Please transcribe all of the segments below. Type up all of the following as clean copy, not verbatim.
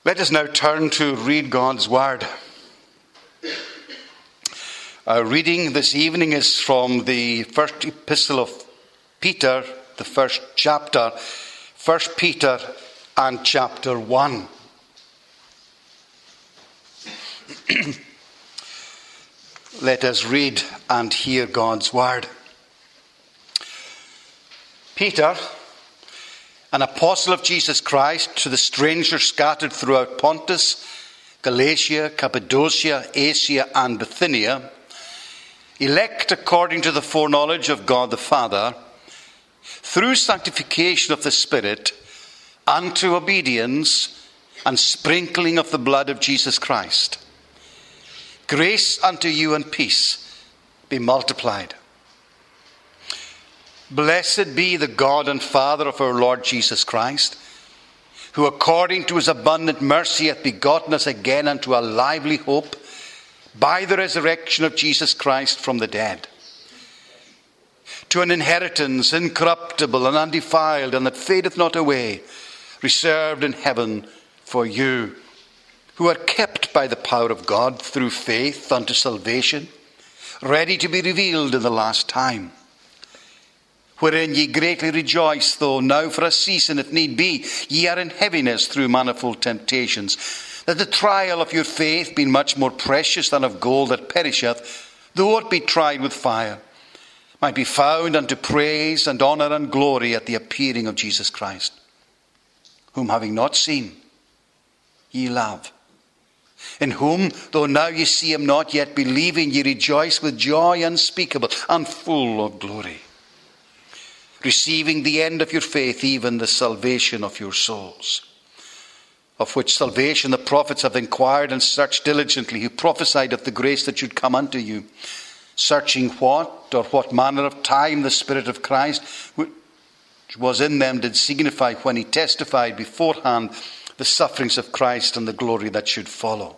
Let us now turn to read God's Word. Our reading this evening is from the first epistle of Peter, the first chapter, 1 Peter and chapter 1. Let us read and hear God's Word. Peter, an apostle of Jesus Christ, to the strangers scattered throughout Pontus, Galatia, Cappadocia, Asia, and Bithynia, elect according to the foreknowledge of God the Father, through sanctification of the Spirit, unto obedience and sprinkling of the blood of Jesus Christ. Grace unto you and peace be multiplied. Blessed be the God and Father of our Lord Jesus Christ, who according to his abundant mercy hath begotten us again unto a lively hope by the resurrection of Jesus Christ from the dead, to an inheritance incorruptible and undefiled, and that fadeth not away, reserved in heaven for you, who are kept by the power of God through faith unto salvation, ready to be revealed in the last time. Wherein ye greatly rejoice, though now for a season, if need be, ye are in heaviness through manifold temptations, that the trial of your faith, being much more precious than of gold that perisheth, though it be tried with fire, might be found unto praise and honour and glory at the appearing of Jesus Christ, whom having not seen, ye love, in whom, though now ye see him not, yet believing, ye rejoice with joy unspeakable and full of glory, receiving the end of your faith, even the salvation of your souls, of which salvation the prophets have inquired and searched diligently, who prophesied of the grace that should come unto you, searching what manner of time the Spirit of Christ, which was in them, did signify when he testified beforehand the sufferings of Christ and the glory that should follow.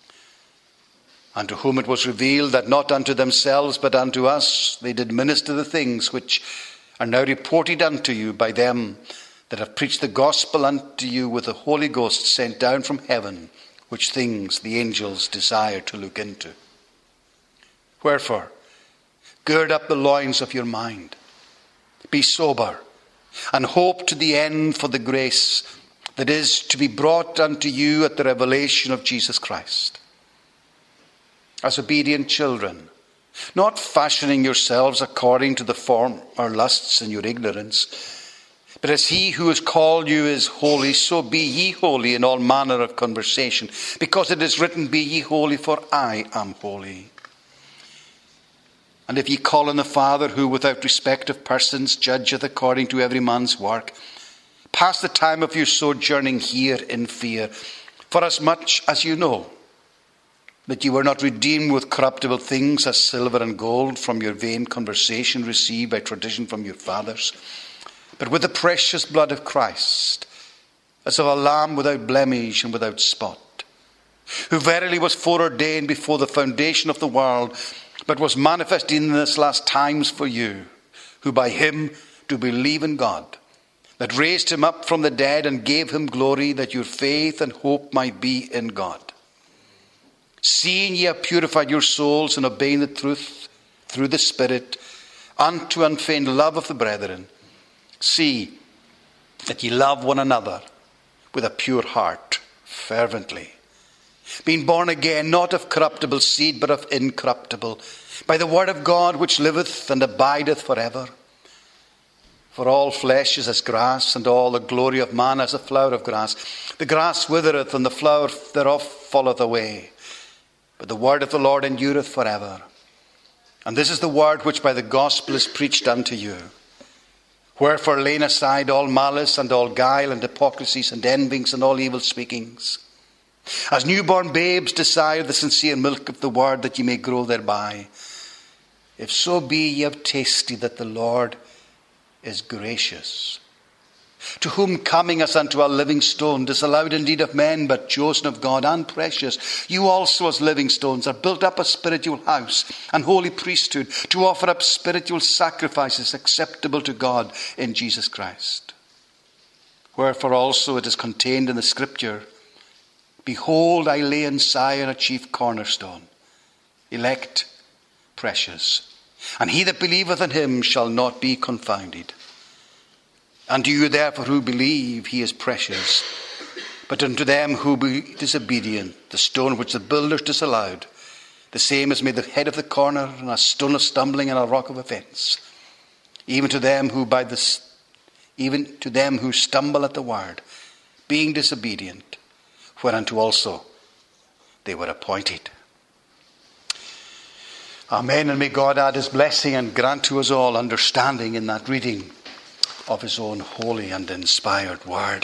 Unto whom it was revealed that not unto themselves but unto us they did minister the things which are now reported unto you by them that have preached the gospel unto you with the Holy Ghost sent down from heaven, which things the angels desire to look into. Wherefore, gird up the loins of your mind, be sober, and hope to the end for the grace that is to be brought unto you at the revelation of Jesus Christ. As obedient children, not fashioning yourselves according to the form or lusts in your ignorance, but as he who has called you is holy, so be ye holy in all manner of conversation, because it is written, be ye holy, for I am holy. And if ye call on the Father, who without respect of persons judgeth according to every man's work, pass the time of your sojourning here in fear, for as much as you know that you were not redeemed with corruptible things as silver and gold from your vain conversation received by tradition from your fathers, but with the precious blood of Christ, as of a lamb without blemish and without spot, who verily was foreordained before the foundation of the world, but was manifest in this last times for you, who by him do believe in God, that raised him up from the dead and gave him glory, that your faith and hope might be in God. Seeing ye have purified your souls in obeying the truth through the Spirit, unto unfeigned love of the brethren, see that ye love one another with a pure heart, fervently, being born again, not of corruptible seed, but of incorruptible, by the word of God which liveth and abideth forever. For all flesh is as grass, and all the glory of man as a flower of grass. The grass withereth, and the flower thereof falleth away, but the word of the Lord endureth forever. And this is the word which by the gospel is preached unto you. Wherefore laying aside all malice and all guile and hypocrisies and envyings and all evil speakings, as newborn babes desire the sincere milk of the word, that ye may grow thereby. If so be ye have tasted that the Lord is gracious. To whom coming as unto a living stone, disallowed indeed of men, but chosen of God and precious, you also as living stones are built up a spiritual house and holy priesthood, to offer up spiritual sacrifices acceptable to God in Jesus Christ. Wherefore also it is contained in the Scripture, Behold, I lay in Zion a chief cornerstone, elect, precious. And he that believeth in him shall not be confounded. Unto you therefore who believe, he is precious. But unto them who be disobedient, the stone which the builders disallowed, the same is made the head of the corner, and a stone of stumbling, and a rock of offence. Even to them who stumble at the word, being disobedient, whereunto also they were appointed. Amen, and may God add his blessing and grant to us all understanding in that reading of his own holy and inspired word.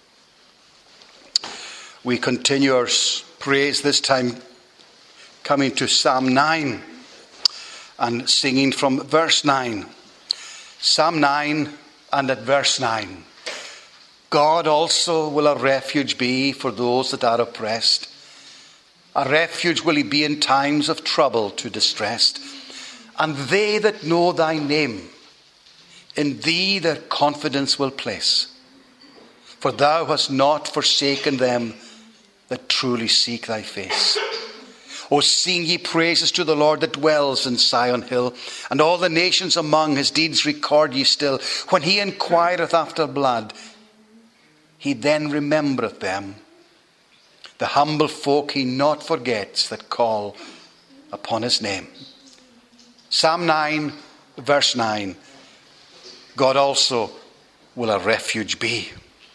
We continue our praise, this time coming to Psalm 9 and singing from verse 9. Psalm 9 and at verse 9. God also will a refuge be for those that are oppressed. A refuge will he be in times of trouble to distressed. And they that know thy name, in thee their confidence will place. For thou hast not forsaken them that truly seek thy face. O sing ye praises to the Lord that dwells in Sion hill, and all the nations among his deeds record ye still. When he inquireth after blood, he then remembereth them. The humble folk he not forgets that call upon his name. Psalm 9, verse 9. God also will a refuge be.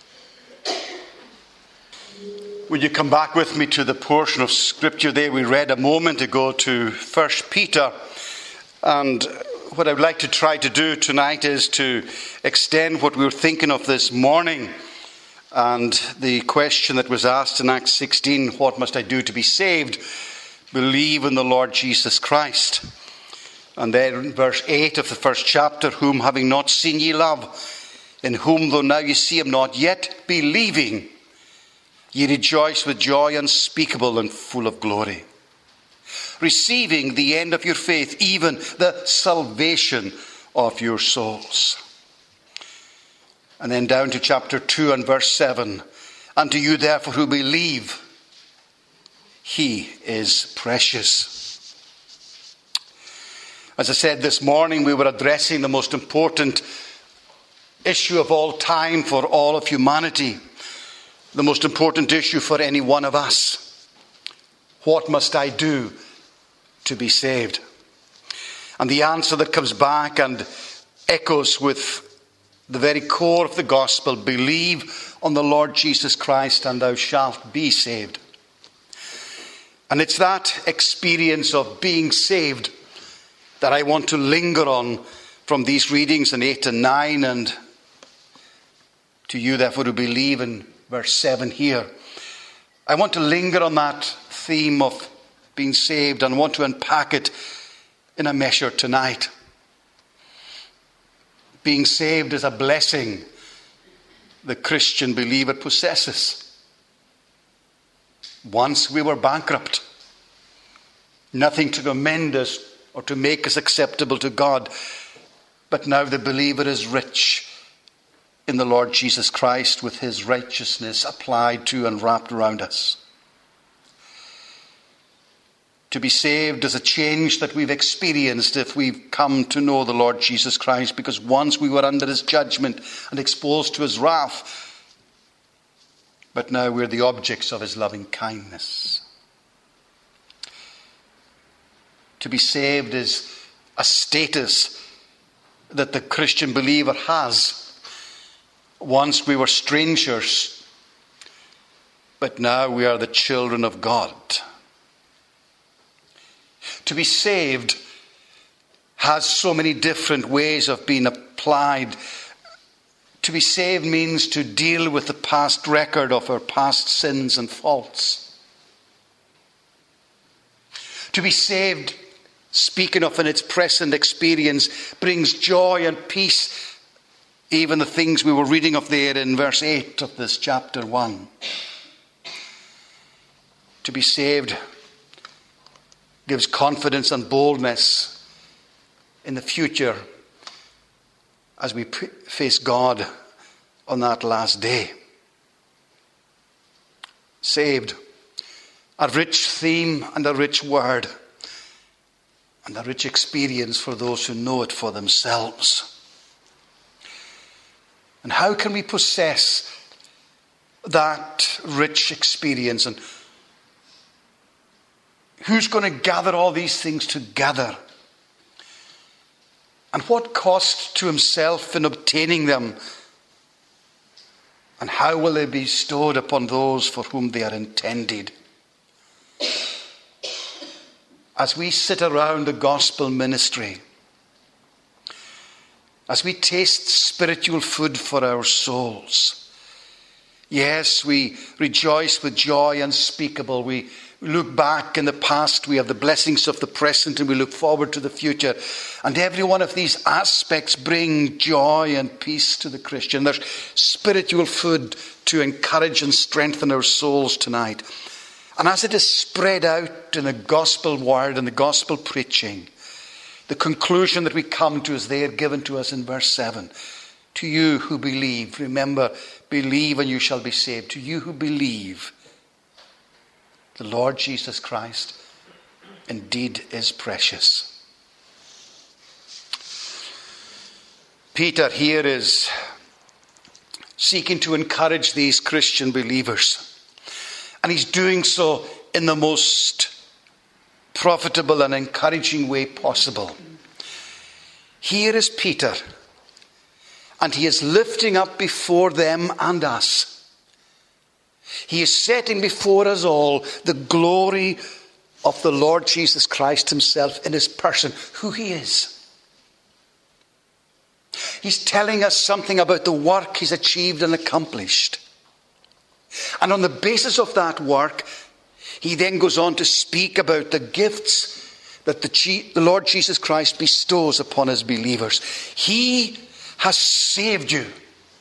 Would you come back with me to the portion of scripture there we read a moment ago, to 1 Peter. And what I would like to try to do tonight is to extend what we were thinking of this morning. And the question that was asked in Acts 16, what must I do to be saved? Believe in the Lord Jesus Christ. And then verse 8 of the first chapter, whom having not seen ye love, in whom though now ye see him not, yet believing, ye rejoice with joy unspeakable and full of glory, receiving the end of your faith, even the salvation of your souls. And then down to chapter 2 and verse 7. Unto you therefore who believe, he is precious. As I said this morning, we were addressing the most important issue of all time for all of humanity. The most important issue for any one of us. What must I do to be saved? And the answer that comes back and echoes with the very core of the gospel: believe on the Lord Jesus Christ and thou shalt be saved. And it's that experience of being saved that I want to linger on from these readings in 8 and 9, and to you therefore who believe in verse 7 here. I want to linger on that theme of being saved and want to unpack it in a measure tonight. Being saved is a blessing the Christian believer possesses. Once we were bankrupt. Nothing to commend us or to make us acceptable to God. But now the believer is rich in the Lord Jesus Christ, with his righteousness applied to and wrapped around us. To be saved is a change that we've experienced if we've come to know the Lord Jesus Christ, because once we were under his judgment and exposed to his wrath, but now we're the objects of his loving kindness. To be saved is a status that the Christian believer has. Once we were strangers, but now we are the children of God. To be saved has so many different ways of being applied. To be saved means to deal with the past record of our past sins and faults. To be saved, speaking of in its present experience, brings joy and peace. Even the things we were reading of there in verse 8 of this chapter 1. To be saved gives confidence and boldness in the future as we face God on that last day. Saved A rich theme and a rich word, and a rich experience for those who know it for themselves. And how can we possess that rich experience? And who's going to gather all these things together? And what cost to himself in obtaining them? And how will they be bestowed upon those for whom they are intended? As we sit around the gospel ministry, as we taste spiritual food for our souls, yes, we rejoice with joy unspeakable. We look back in the past, we have the blessings of the present, and we look forward to the future. And every one of these aspects bring joy and peace to the Christian. There's spiritual food to encourage and strengthen our souls tonight. And as it is spread out in the gospel word and the gospel preaching, the conclusion that we come to is there given to us in verse 7. To you who believe, remember, believe and you shall be saved. To you who believe, the Lord Jesus Christ indeed is precious. Peter here is seeking to encourage these Christian believers. And he's doing so in the most profitable and encouraging way possible. Here is Peter, and he is lifting up before them and us. He is setting before us all the glory of the Lord Jesus Christ himself in his person, who he is. He's telling us something about the work he's achieved and accomplished. And on the basis of that work, he then goes on to speak about the gifts that the Lord Jesus Christ bestows upon his believers. He has saved you.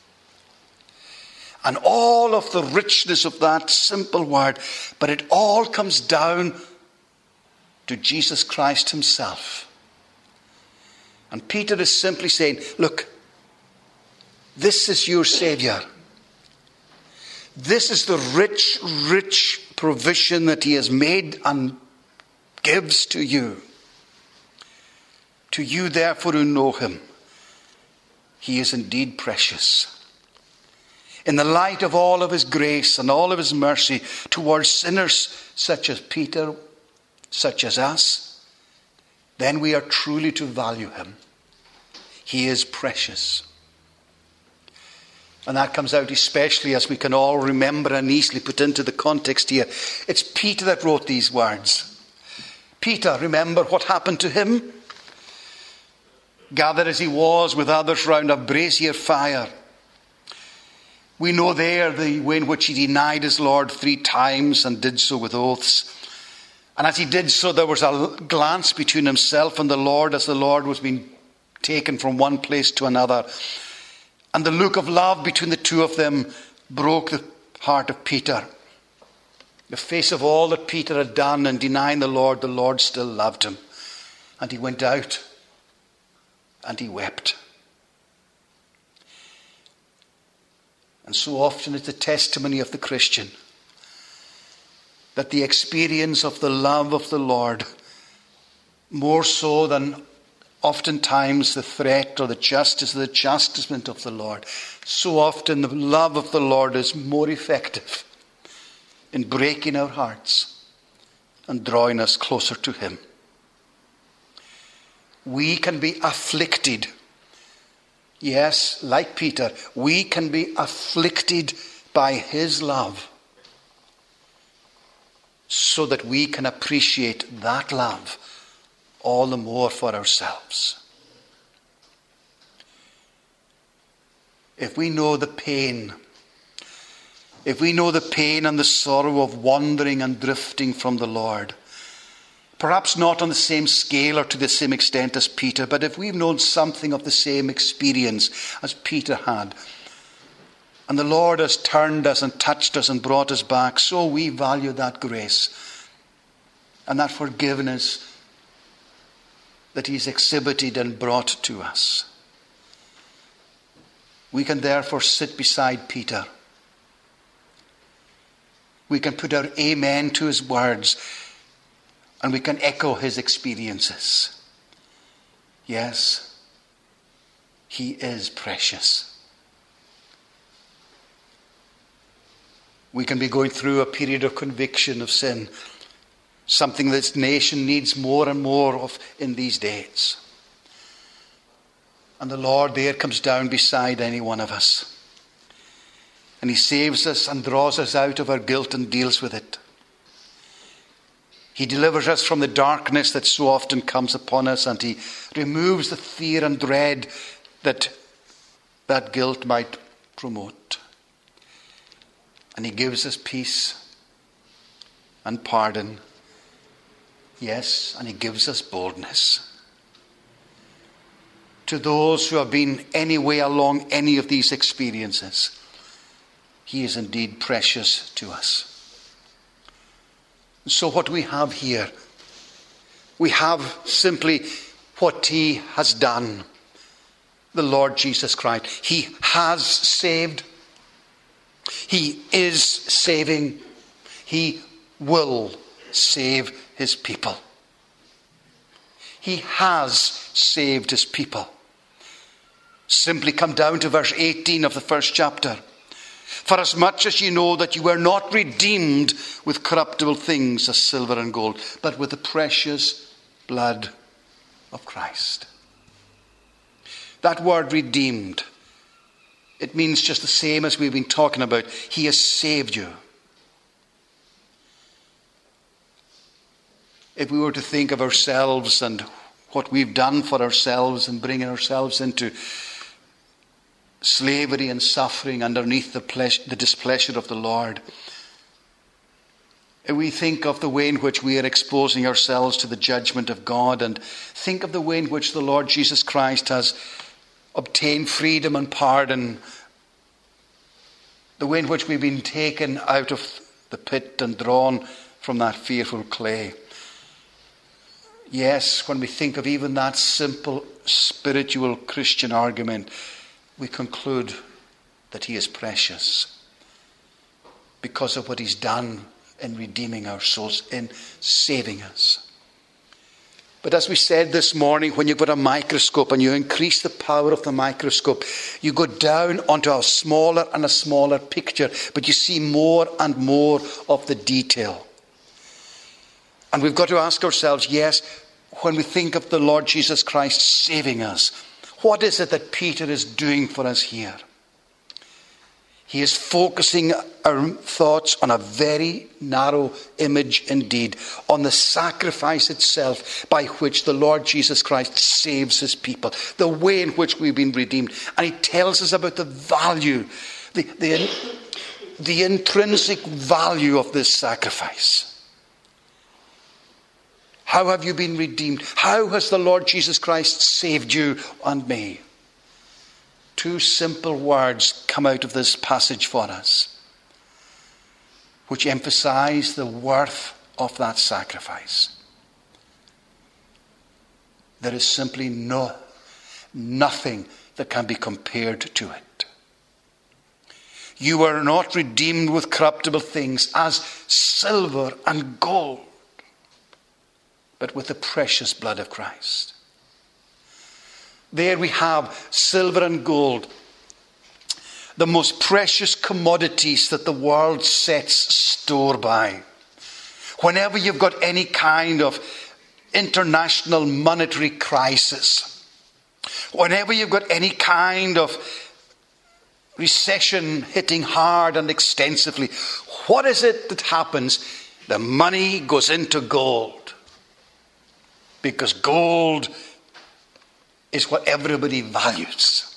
And all of the richness of that simple word, but it all comes down to Jesus Christ himself. And Peter is simply saying, look, this is your Savior. This is the rich, rich provision that he has made and gives to you. To you, therefore, who know him, he is indeed precious. In the light of all of his grace and all of his mercy towards sinners such as Peter, such as us, then we are truly to value him. He is precious. And that comes out especially as we can all remember and easily put into the context here. It's Peter that wrote these words. Peter, remember what happened to him? Gathered as he was with others round a brazier fire. We know there the way in which he denied his Lord 3 times and did so with oaths. And as he did so, there was a glance between himself and the Lord as the Lord was being taken from one place to another. And the look of love between the two of them broke the heart of Peter. The face of all that Peter had done in denying the Lord still loved him. And he went out and he wept. And so often it's the testimony of the Christian that the experience of the love of the Lord, more so than oftentimes the threat or the justice or the chastisement of the Lord, so often the love of the Lord is more effective in breaking our hearts and drawing us closer to him. We can be afflicted. Yes, like Peter, we can be afflicted by his love so that we can appreciate that love all the more for ourselves. If we know the pain, and the sorrow of wandering and drifting from the Lord, perhaps not on the same scale or to the same extent as Peter, but if we've known something of the same experience as Peter had, and the Lord has turned us and touched us and brought us back, so we value that grace and that forgiveness that he's exhibited and brought to us. We can therefore sit beside Peter We can put our amen to his words, and we can echo his experiences. Yes, he is precious. We can be going through a period of conviction of sin, something this nation needs more and more of in these days. And the Lord there comes down beside any one of us. And he saves us and draws us out of our guilt and deals with it. He delivers us from the darkness that so often comes upon us, and he removes the fear and dread that guilt might promote. And he gives us peace and pardon. Yes, and he gives us boldness. To those who have been any way along any of these experiences, he is indeed precious to us. So what we have here, we have simply what he has done. The Lord Jesus Christ. He has saved. He is saving. He will save his people. He has saved his people. Simply come down to verse 18 of the first chapter. For as much as you know that you were not redeemed with corruptible things as silver and gold, but with the precious blood of Christ. That word redeemed, it means just the same as we've been talking about. He has saved you. If we were to think of ourselves and what we've done for ourselves and bringing ourselves into slavery and suffering underneath the displeasure of the Lord, if we think of the way in which we are exposing ourselves to the judgment of God, and think of the way in which the Lord Jesus Christ has obtained freedom and pardon, the way in which we've been taken out of the pit and drawn from that fearful clay. Yes, when we think of even that simple spiritual Christian argument, we conclude that he is precious because of what he's done in redeeming our souls, in saving us. But as we said this morning, when you've got a microscope and you increase the power of the microscope, you go down onto a smaller and a smaller picture, but you see more and more of the detail. And we've got to ask ourselves, yes, when we think of the Lord Jesus Christ saving us, what is it that Peter is doing for us here? He is focusing our thoughts on a very narrow image indeed, on the sacrifice itself by which the Lord Jesus Christ saves his people, the way in which we've been redeemed. And he tells us about the value, the intrinsic value of this sacrifice. How have you been redeemed? How has the Lord Jesus Christ saved you and me? Two simple words come out of this passage for us, which emphasize the worth of that sacrifice. There is simply nothing that can be compared to it. You were not redeemed with corruptible things as silver and gold, but with the precious blood of Christ. There we have silver and gold, the most precious commodities that the world sets store by. Whenever you've got any kind of international monetary crisis, whenever you've got any kind of recession hitting hard and extensively, what is it that happens? The money goes into gold. Because gold is what everybody values.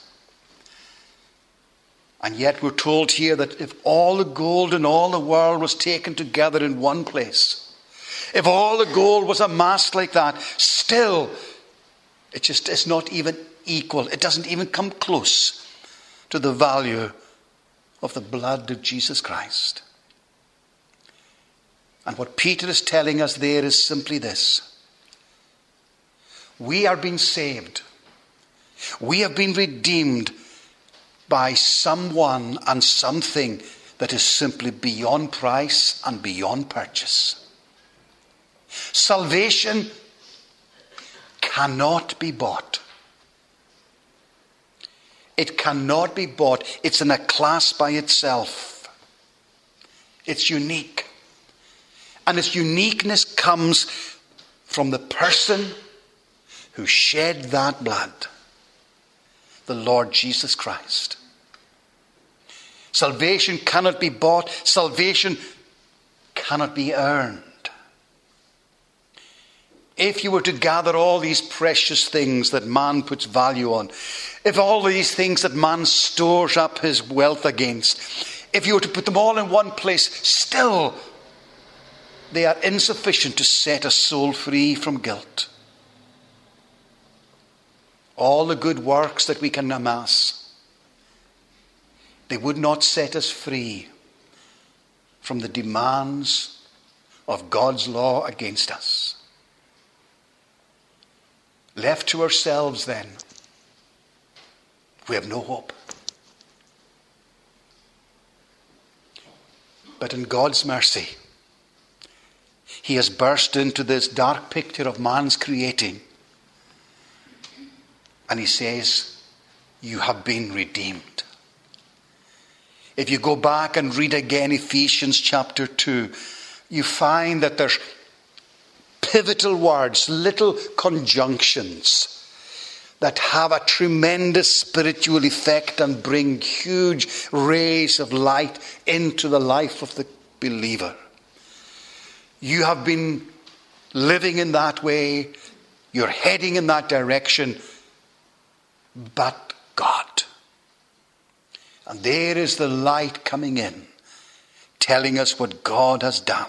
And yet we're told here that if all the gold in all the world was taken together in one place, if all the gold was amassed like that, still it's not even equal. It doesn't even come close to the value of the blood of Jesus Christ. And what Peter is telling us there is simply this. We are being saved. We have been redeemed by someone and something that is simply beyond price and beyond purchase. Salvation cannot be bought. It cannot be bought. It's in a class by itself. It's unique. And its uniqueness comes from the person who shed that blood, the Lord Jesus Christ. Salvation cannot be bought. Salvation cannot be earned. If you were to gather all these precious things that man puts value on, if all these things that man stores up his wealth against, if you were to put them all in one place, still they are insufficient to set a soul free from guilt. All the good works that we can amass, they would not set us free from the demands of God's law against us. Left to ourselves then, we have no hope. But in God's mercy, He has burst into this dark picture of man's creating. And He says, you have been redeemed. If you go back and read again Ephesians chapter 2, you find that there's pivotal words, little conjunctions that have a tremendous spiritual effect and bring huge rays of light into the life of the believer. You have been living in that way. You're heading in that direction. But God. And there is the light coming in, telling us what God has done.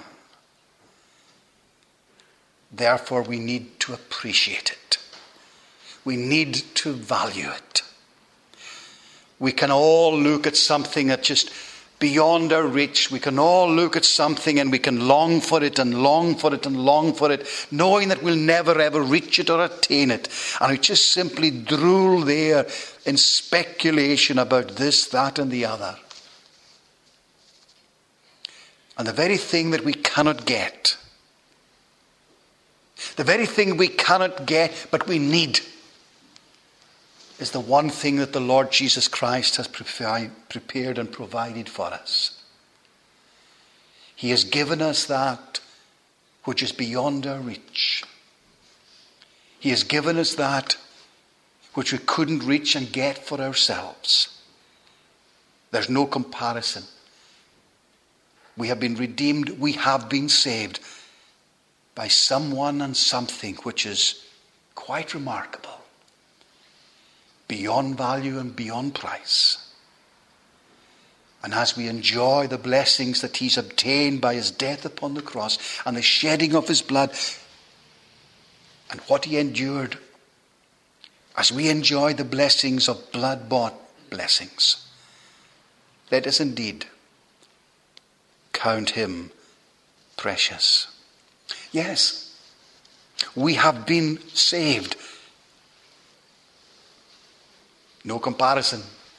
Therefore, we need to appreciate it. We need to value it. We can all look at something that's just beyond our reach. We can all look at something and we can long for it and long for it and long for it, knowing that we'll never ever reach it or attain it. And we just simply drool there in speculation about this, that and the other. And the very thing that we cannot get, the very thing we cannot get but we need, is the one thing that the Lord Jesus Christ has prepared and provided for us. He has given us that which is beyond our reach. He has given us that which we couldn't reach and get for ourselves. There's no comparison. We have been redeemed. We have been saved by someone and something which is quite remarkable. Beyond value and beyond price. And as we enjoy the blessings that He's obtained by His death upon the cross and the shedding of His blood and what He endured, as we enjoy the blessings of blood-bought blessings, let us indeed count Him precious. Yes, we have been saved. No comparison.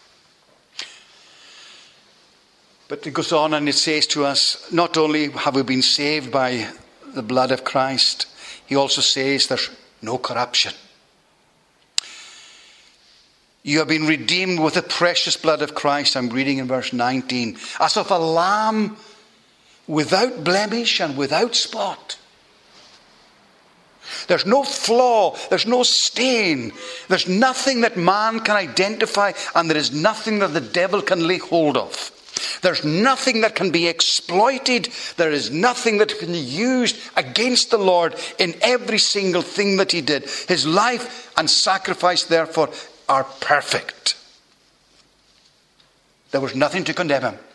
But it goes on and it says to us, not only have we been saved by the blood of Christ, He also says there's no corruption. You have been redeemed with the precious blood of Christ. I'm reading in verse 19. As of a lamb without blemish and without spot. There's no flaw, there's no stain, there's nothing that man can identify, and there is nothing that the devil can lay hold of. There's nothing that can be exploited, there is nothing that can be used against the Lord in every single thing that He did. His life and sacrifice, therefore, are perfect. There was nothing to condemn Him.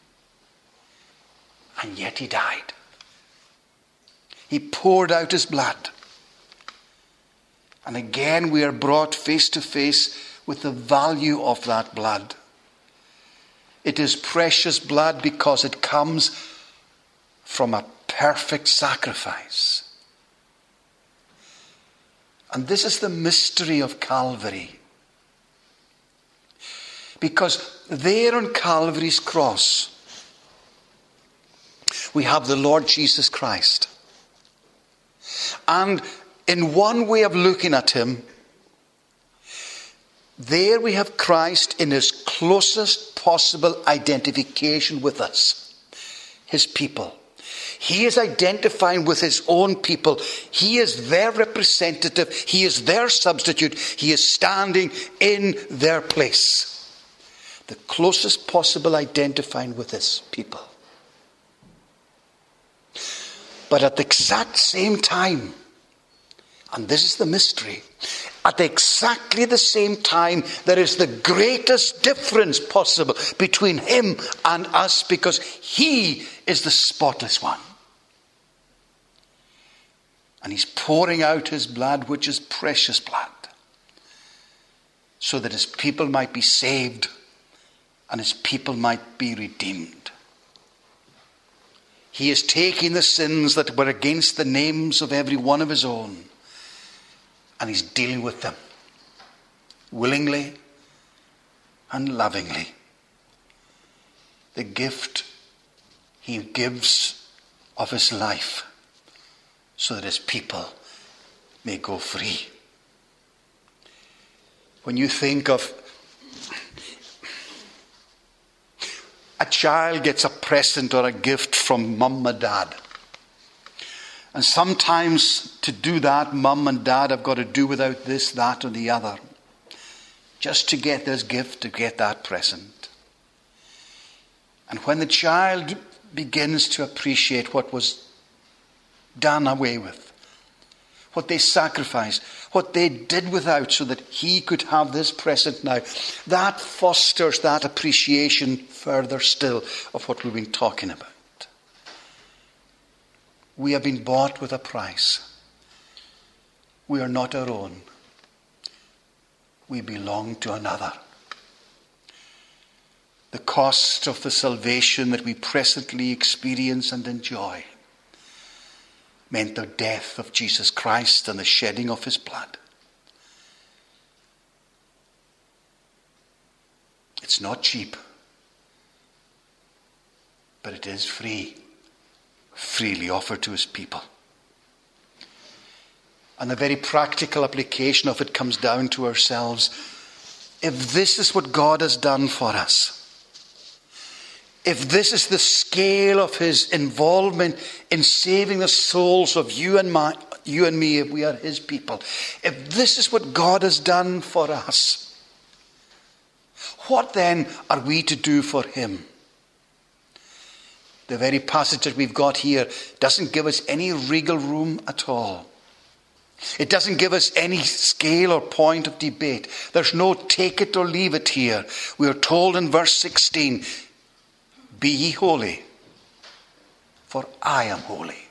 And yet He died. He poured out His blood. And again we are brought face to face with the value of that blood. It is precious blood because it comes from a perfect sacrifice. And this is the mystery of Calvary. Because there on Calvary's cross, we have the Lord Jesus Christ. And in one way of looking at him, there we have Christ in his closest possible identification with us, his people. He is identifying with his own people. He is their representative. He is their substitute. He is standing in their place. The closest possible identifying with his people. But at the exact same time, and this is the mystery, at exactly the same time, there is the greatest difference possible between him and us, because he is the spotless one. And he's pouring out his blood, which is precious blood, so that his people might be saved and his people might be redeemed. He is taking the sins that were against the names of every one of his own, and he's dealing with them willingly and lovingly. The gift he gives of his life, so that his people may go free. When you think of a child gets a present or a gift from mum and dad, and sometimes to do that, mum and dad have got to do without this, that, or the other, just to get this gift, to get that present. And when the child begins to appreciate what was done away with, what they sacrificed, what they did without, so that he could have this present now, that fosters that appreciation further still of what we've been talking about. We have been bought with a price. We are not our own. We belong to another. The cost of the salvation that we presently experience and enjoy meant the death of Jesus Christ and the shedding of his blood. It's not cheap, but it is free, freely offered to his people. And the very practical application of it comes down to ourselves. If this is what God has done for us, if this is the scale of his involvement in saving the souls of you and me, if we are his people, if this is what God has done for us, what then are we to do for him? The very passage that we've got here doesn't give us any wriggle room at all. It doesn't give us any scale or point of debate. There's no take it or leave it here. We are told in verse 16, be ye holy, for I am holy.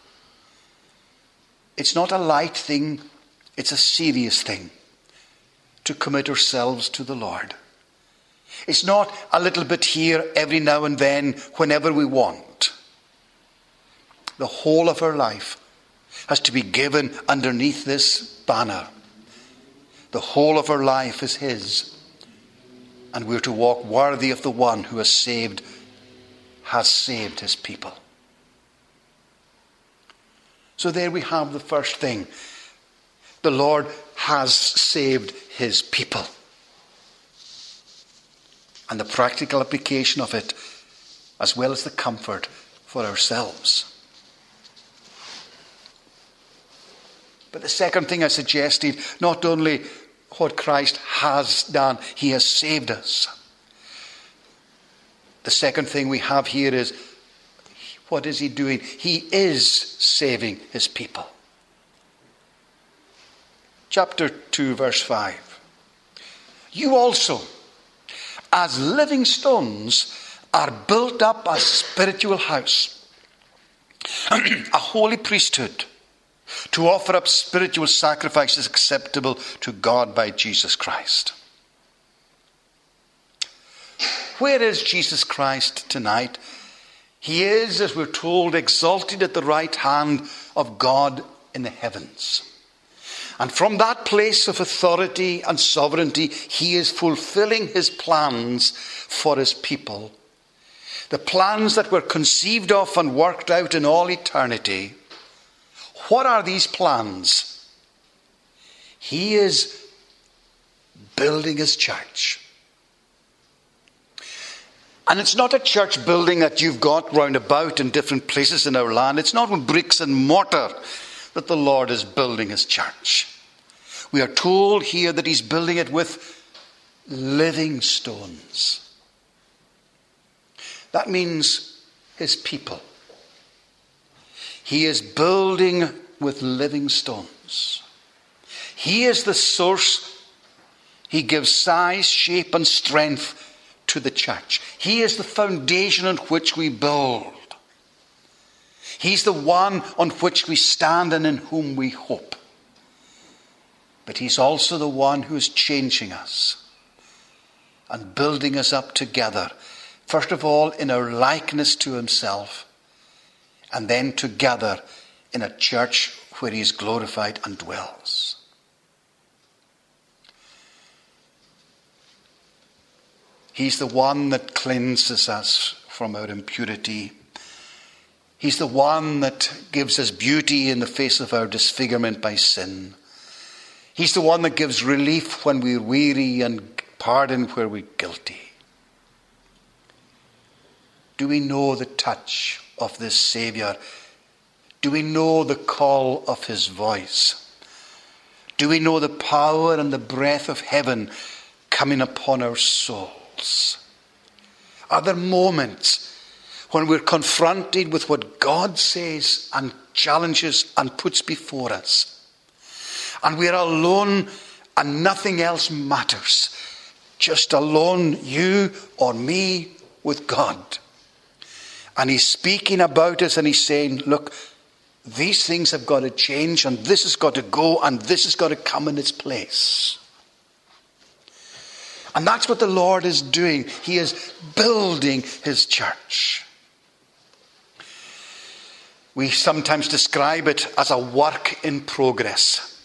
It's not a light thing, it's a serious thing to commit ourselves to the Lord. It's not a little bit here every now and then whenever we want. The whole of our life has to be given underneath this banner. The whole of our life is his, and we're to walk worthy of the one who has saved his people. So there we have the first thing. The Lord has saved his people. And the practical application of it, as well as the comfort for ourselves. But the second thing I suggested, not only what Christ has done, he has saved us. The second thing we have here is, what is he doing? He is saving his people. Chapter 2, verse 5. You also, as living stones, are built up a spiritual house, a holy priesthood, to offer up spiritual sacrifices acceptable to God by Jesus Christ. Where is Jesus Christ tonight? He is, as we're told, exalted at the right hand of God in the heavens. And from that place of authority and sovereignty, he is fulfilling his plans for his people the plans that were conceived of and worked out in all eternity. What are these plans? He is building his church. And it's not a church building that you've got round about in different places in our land. It's not with bricks and mortar that the Lord is building his church. We are told here that he's building it with living stones. That means his people. He is building with living stones. He is the source. He gives size, shape, and strength to the church. He is the foundation on which we build. He's the one on which we stand and in whom we hope. But he's also the one who is changing us and building us up together. First of all, in our likeness to himself, and then together in a church where he is glorified and dwells. He's the one that cleanses us from our impurity. He's the one that gives us beauty in the face of our disfigurement by sin. He's the one that gives relief when we're weary and pardon where we're guilty. Do we know the touch of this Saviour? Do we know the call of his voice? Do we know the power and the breath of heaven coming upon our souls? Are there moments when we're confronted with what God says and challenges and puts before us, and we're alone and nothing else matters, just alone, you or me, with God? And he's speaking about us and he's saying, look, these things have got to change and this has got to go and this has got to come in its place. And that's what the Lord is doing. He is building his church. We sometimes describe it as a work in progress.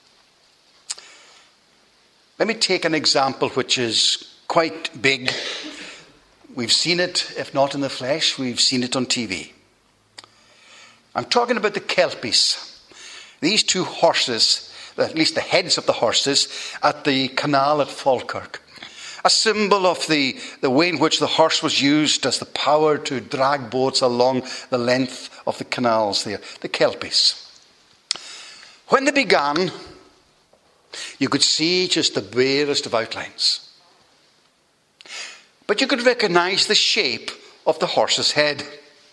Let me take an example which is quite big. We've seen it, if not in the flesh, we've seen it on TV. I'm talking about the Kelpies. These two horses, at least the heads of the horses, at the canal at Falkirk. A symbol of the way in which the horse was used as the power to drag boats along the length of the canals there. The Kelpies. When they began, you could see just the barest of outlines. But you could recognize the shape of the horse's head.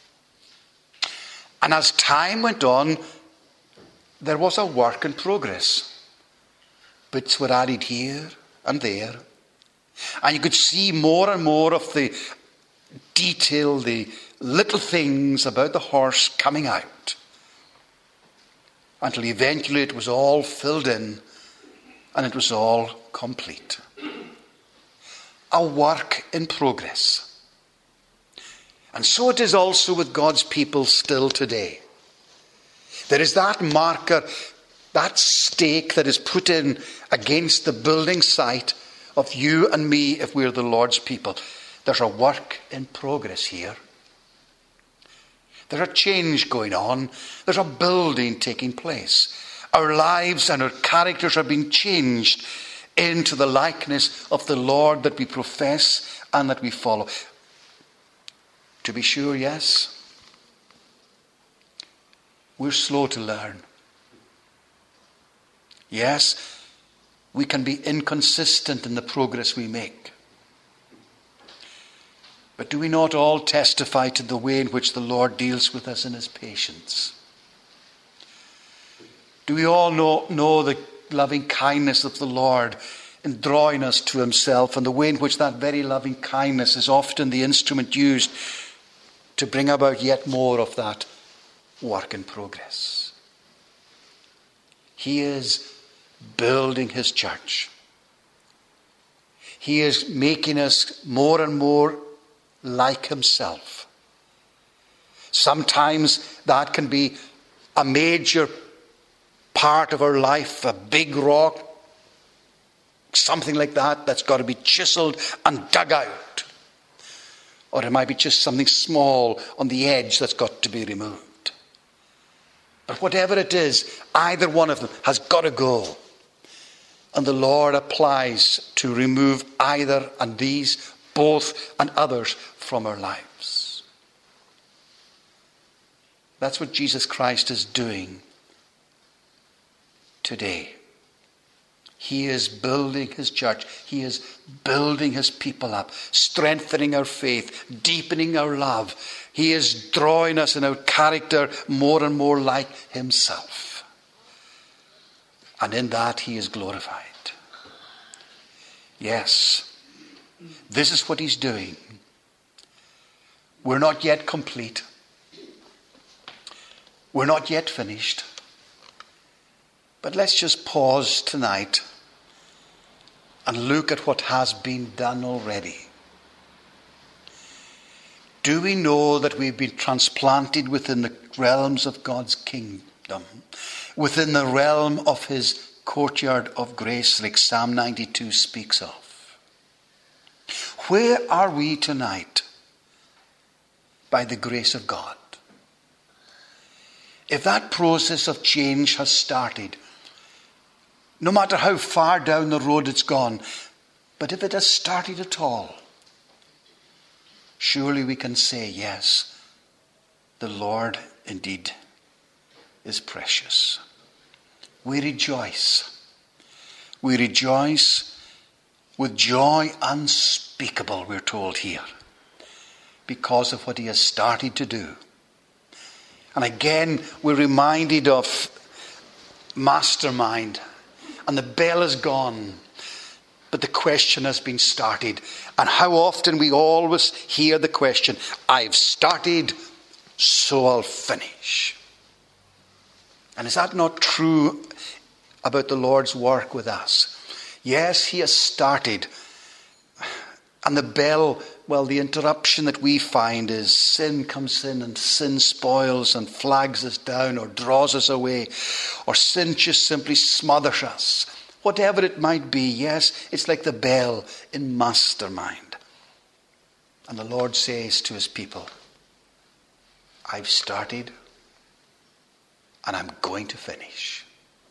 And as time went on, there was a work in progress. Bits were added here and there. And you could see more and more of the detail, the little things about the horse coming out. Until eventually it was all filled in and it was all complete. A work in progress. And so it is also with God's people still today. There is that marker, that stake that is put in against the building site of you and me if we're the Lord's people. There's a work in progress here. There's a change going on. There's a building taking place. Our lives and our characters are being changed into the likeness of the Lord that we profess and that we follow. To be sure, yes, we're slow to learn. Yes, we can be inconsistent in the progress we make. But do we not all testify to the way in which the Lord deals with us in his patience? Do we all know the loving kindness of the Lord in drawing us to himself, and the way in which that very loving kindness is often the instrument used to bring about yet more of that work in progress? He is building his church. He is making us more and more like himself. Sometimes that can be a major part of our life, a big rock, something like that, that's got to be chiseled and dug out. Or it might be just something small on the edge that's got to be removed. But whatever it is, either one of them has got to go. And the Lord applies to remove either and these, both and others from our lives. That's what Jesus Christ is doing today. He is building his church. He is building his people up, strengthening our faith, deepening our love. He is drawing us in our character more and more like himself. And in that he is glorified. Yes, this is what he's doing. We're not yet complete. We're not yet finished. But let's just pause tonight and look at what has been done already. Do we know that we've been transplanted within the realms of God's kingdom, within the realm of his courtyard of grace, like Psalm 92 speaks of? Where are we tonight by the grace of God? If that process of change has started, no matter how far down the road it's gone, but if it has started at all, surely we can say, yes, the Lord indeed is precious. We rejoice. We rejoice with joy unspeakable, we're told here, because of what he has started to do. And again, we're reminded of Mastermind. And the bell is gone, but the question has been started. And how often we always hear the question, I've started, so I'll finish. And is that not true about the Lord's work with us? Yes, he has started. And the bell, well, the interruption that we find is sin comes in and sin spoils and flags us down or draws us away, or sin just simply smothers us. Whatever it might be, yes, it's like the bell in Mastermind. And the Lord says to his people, I've started and I'm going to finish.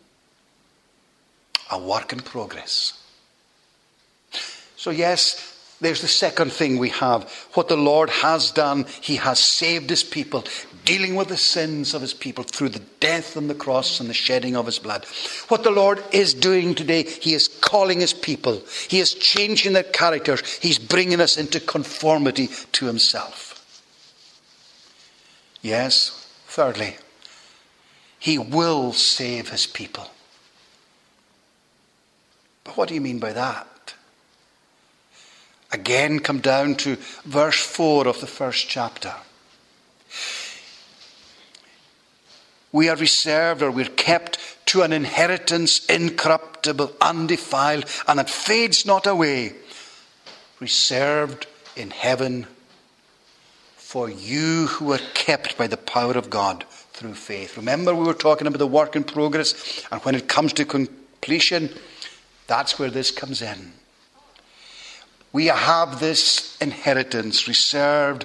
A work in progress. So yes, there's the second thing we have. What the Lord has done, he has saved his people, dealing with the sins of his people through the death on the cross and the shedding of his blood. What the Lord is doing today, he is calling his people. He is changing their characters. He's bringing us into conformity to himself. Yes, thirdly, he will save his people. But what do you mean by that? Again, come down to verse 4 of the first chapter. We are reserved, or we're kept to an inheritance incorruptible, undefiled, and it fades not away. Reserved in heaven for you who are kept by the power of God through faith. Remember, we were talking about the work in progress, and when it comes to completion, that's where this comes in. We have this inheritance reserved,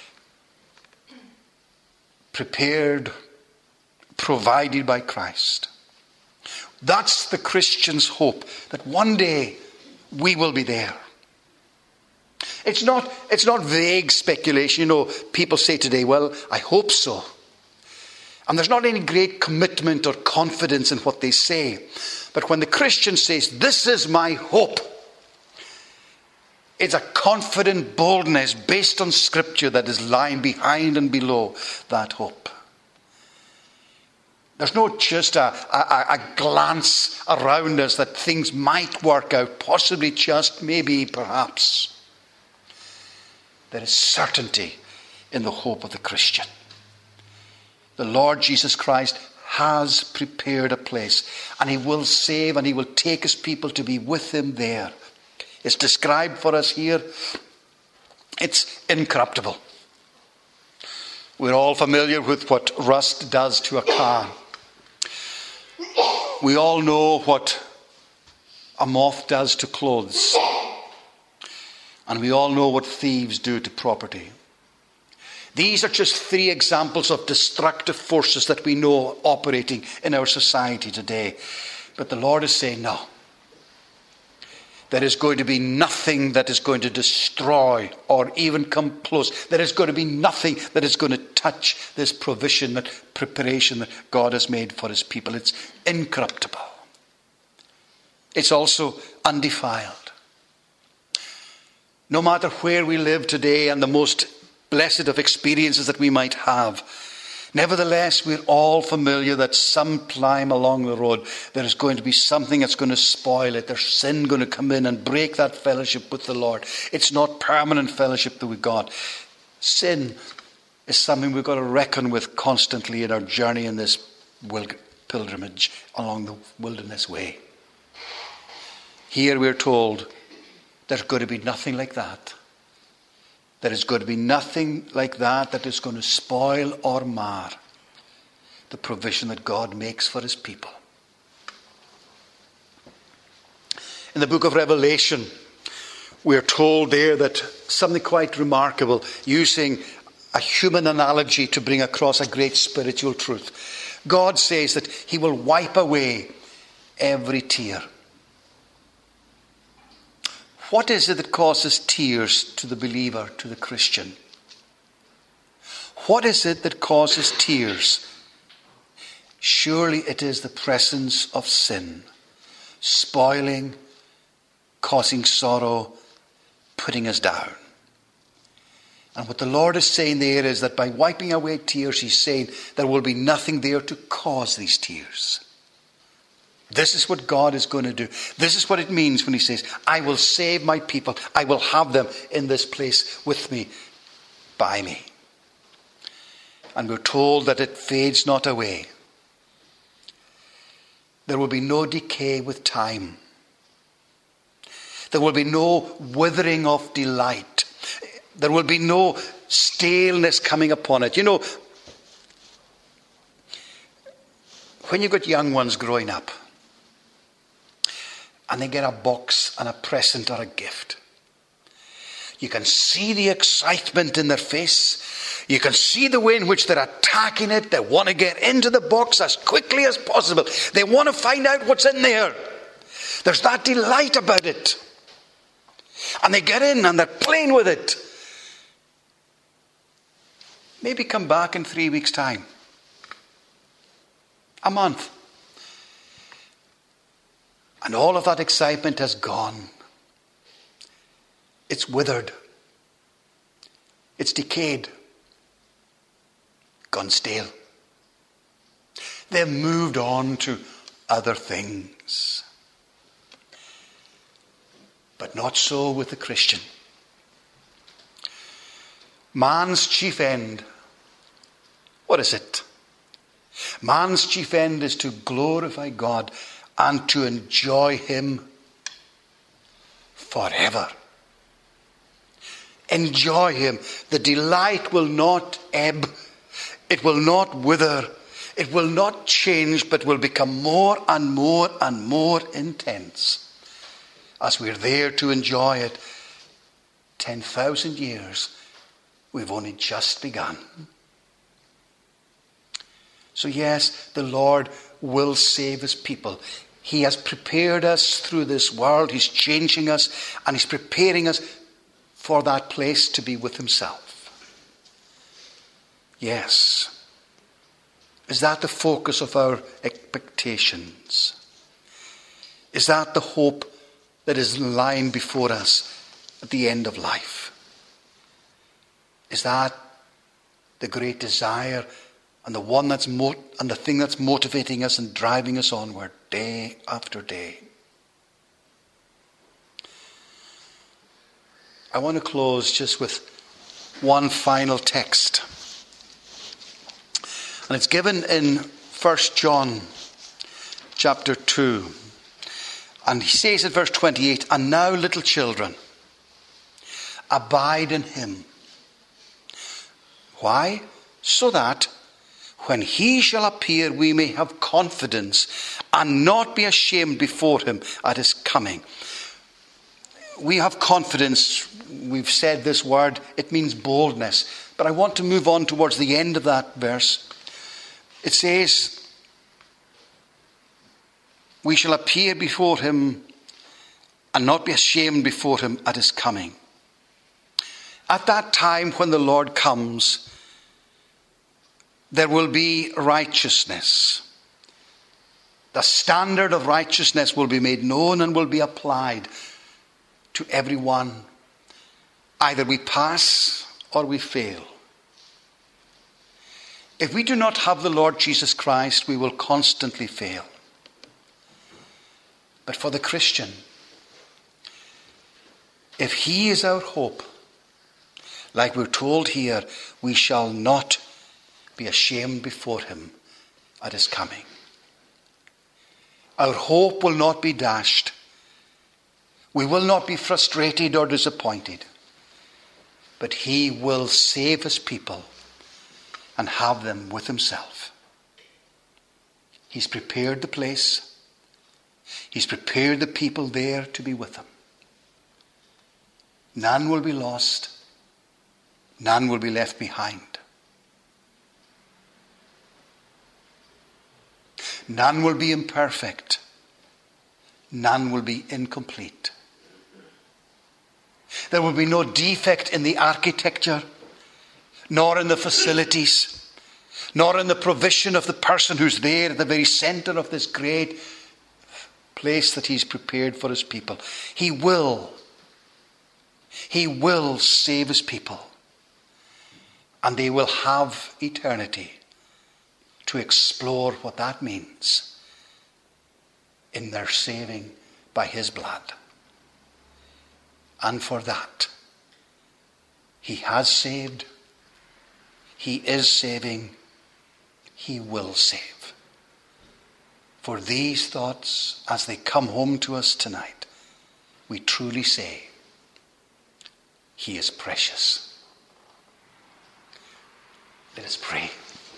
prepared, provided by Christ. That's the Christian's hope, that one day we will be there. It's not vague speculation. You know, people say today, well, I hope so. And there's not any great commitment or confidence in what they say. But when the Christian says, this is my hope, it's a confident boldness based on Scripture that is lying behind and below that hope. There's not just a glance around us that things might work out, possibly, just, maybe, perhaps. There is certainty in the hope of the Christian. The Lord Jesus Christ has prepared a place, and he will save and he will take his people to be with him there. It's described for us here. It's incorruptible. We're all familiar with what rust does to a car. We all know what a moth does to clothes. And we all know what thieves do to property. These are just 3 examples of destructive forces that we know operating in our society today. But the Lord is saying, no. There is going to be nothing that is going to destroy or even come close. There is going to be nothing that is going to touch this provision, that preparation that God has made for his people. It's incorruptible. It's also undefiled. No matter where we live today and the most blessed of experiences that we might have, nevertheless, we're all familiar that sometime along the road there is going to be something that's going to spoil it. There's sin going to come in and break that fellowship with the Lord. It's not permanent fellowship that we've got. Sin is something we've got to reckon with constantly in our journey in this pilgrimage along the wilderness way. Here we're told there's going to be nothing like that. There is going to be nothing like that that is going to spoil or mar the provision that God makes for his people. In the book of Revelation, we're told there that something quite remarkable, using a human analogy to bring across a great spiritual truth. God says that he will wipe away every tear. What is it that causes tears to the believer, to the Christian? What is it that causes tears? Surely it is the presence of sin, spoiling, causing sorrow, putting us down. And what the Lord is saying there is that by wiping away tears, he's saying there will be nothing there to cause these tears. This is what God is going to do. This is what it means when he says, I will save my people. I will have them in this place with me, by me. And we're told that it fades not away. There will be no decay with time. There will be no withering of delight. There will be no staleness coming upon it. You know, when you've got young ones growing up, and they get a box and a present or a gift, you can see the excitement in their face. You can see the way in which they're attacking it. They want to get into the box as quickly as possible. They want to find out what's in there. There's that delight about it. And they get in and they're playing with it. Maybe come back in 3 weeks' time. A month. And all of that excitement has gone. It's withered. It's decayed. Gone stale. They've moved on to other things. But not so with the Christian. Man's chief end. What is it? Man's chief end is to glorify God and to enjoy him forever. Enjoy him. The delight will not ebb. It will not wither. It will not change, but will become more and more and more intense as we're there to enjoy it. 10,000 years, we've only just begun. So yes, the Lord will save his people. He has prepared us through this world. He's changing us and he's preparing us for that place to be with himself. Yes. Is that the focus of our expectations? Is that the hope that is lying before us at the end of life? Is that the great desire and the one that's and the thing that's motivating us and driving us onward day after day? I want to close just with one final text. And it's given in 1 John chapter 2. And he says in verse 28, "And now, little children, abide in him." Why? So that when he shall appear, we may have confidence and not be ashamed before him at his coming. We have confidence we've said this word, it means boldness. But I want to move on towards the end of that verse. It says, we shall appear before him and not be ashamed before him at his coming. At that time when the Lord comes, there will be righteousness. The standard of righteousness will be made known and will be applied to everyone. Either we pass or we fail. If we do not have the Lord Jesus Christ, we will constantly fail. But for the Christian, if he is our hope, like we're told here, we shall not be ashamed before him at his coming. Our hope will not be dashed. We will not be frustrated or disappointed. But he will save his people and have them with himself. He's prepared the place. He's prepared the people there to be with him. None will be lost. None will be left behind. None will be imperfect. None will be incomplete. There will be no defect in the architecture, nor in the facilities, nor in the provision of the person who's there at the very center of this great place that he's prepared for his people. He will save his people, and they will have eternity to explore what that means in their saving by his blood. And for that, he has saved, he is saving, he will save. For these thoughts, as they come home to us tonight, we truly say, he is precious. Let us pray.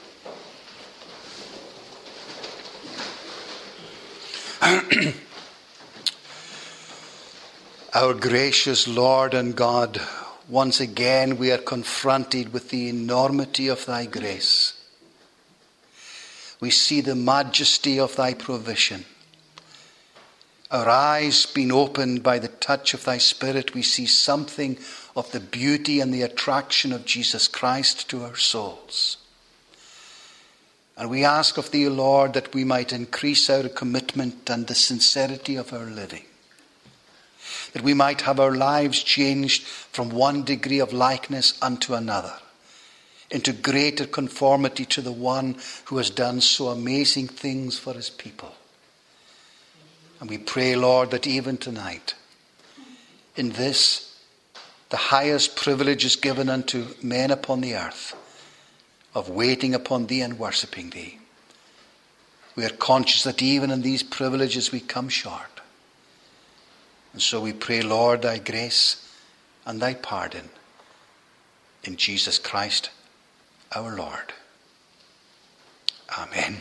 Our gracious Lord and God, once again we are confronted with the enormity of thy grace. We see the majesty of thy provision. Our eyes being opened by the touch of thy Spirit, we see something of the beauty and the attraction of Jesus Christ to our souls. And we ask of thee, Lord, that we might increase our commitment and the sincerity of our living. That we might have our lives changed from one degree of likeness unto another, into greater conformity to the one who has done so amazing things for his people. And we pray, Lord, that even tonight, in this, the highest privilege is given unto men upon the earth, of waiting upon thee and worshipping thee. We are conscious that even in these privileges we come short. And so we pray, Lord, thy grace and thy pardon in Jesus Christ our Lord. Amen.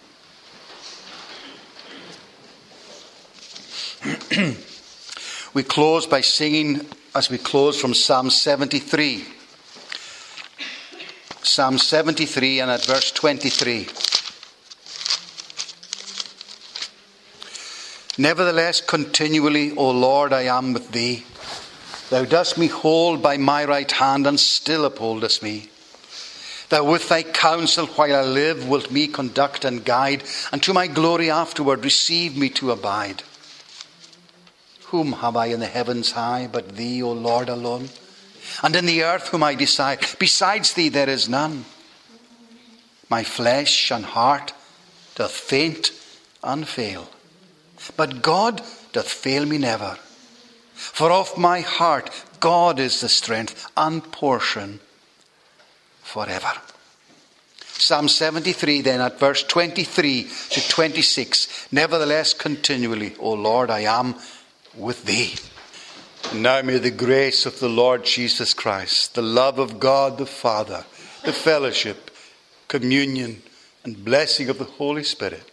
We close by singing, as we close, from Psalm 73. Psalm 73 and at verse 23. Nevertheless, continually, O Lord, I am with thee. Thou dost me hold by my right hand, and still upholdest me. Thou with thy counsel while I live wilt me conduct and guide, and to my glory afterward receive me to abide. Whom have I in the heavens high but thee, O Lord, alone? And in the earth whom I desire? Besides thee there is none. My flesh and heart doth faint and fail, but God doth fail me never. For of my heart God is the strength and portion forever. Psalm 73 then at verse 23 to 26. Nevertheless, continually, O Lord, I am with thee. And now may the grace of the Lord Jesus Christ, the love of God the Father, the fellowship, communion, and blessing of the Holy Spirit